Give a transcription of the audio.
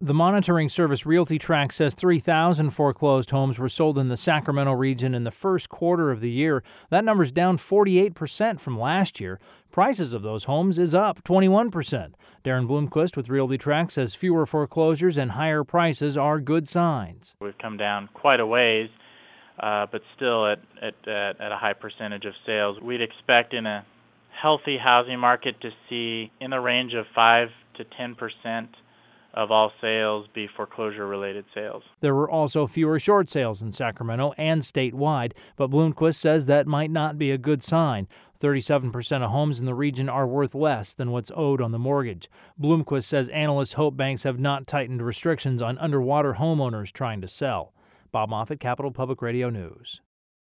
The monitoring service RealtyTrack says 3,000 foreclosed homes were sold in the Sacramento region in the first quarter of the year. That number's down 48% from last year. Prices of those homes is up 21%. Darren Bloomquist with RealtyTrack says fewer foreclosures and higher prices are good signs. We've come down quite a ways, but still at a high percentage of sales. We'd expect in a healthy housing market to see in the range of 5 to 10% of all sales be foreclosure-related sales. There were also fewer short sales in Sacramento and statewide, but Bloomquist says that might not be a good sign. 37% of homes in the region are worth less than what's owed on the mortgage. Bloomquist says analysts hope banks have not tightened restrictions on underwater homeowners trying to sell. Bob Moffett, Capital Public Radio News.